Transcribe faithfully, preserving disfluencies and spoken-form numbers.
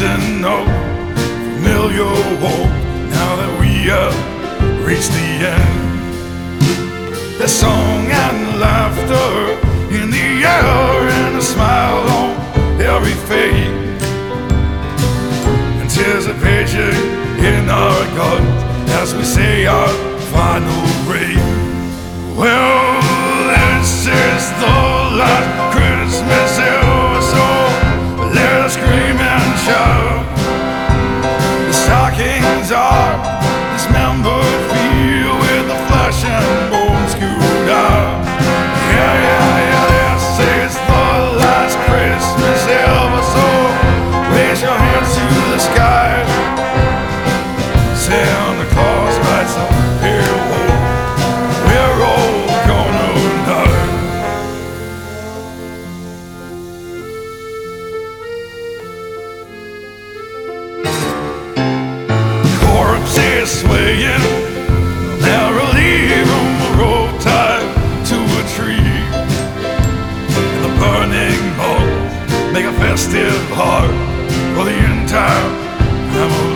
season of familiar hope. Now that we have reached the end, there's song and laughter in the air and a smile on every face. Anticipation in our gut as we say our final break. Well, this is the last Christmas ever, so let us scream and shout. The stockings are dismembered, filled with the flesh and bones screwed out. Yeah, yeah, yeah, this is the last Christmas ever, so raise your hands to the sky. Santa Claus writes a farewell. We're all gonna die. Corpses swaying merrily from a rope tied to a tree. And the burning bulb make a festive heart for the entire family.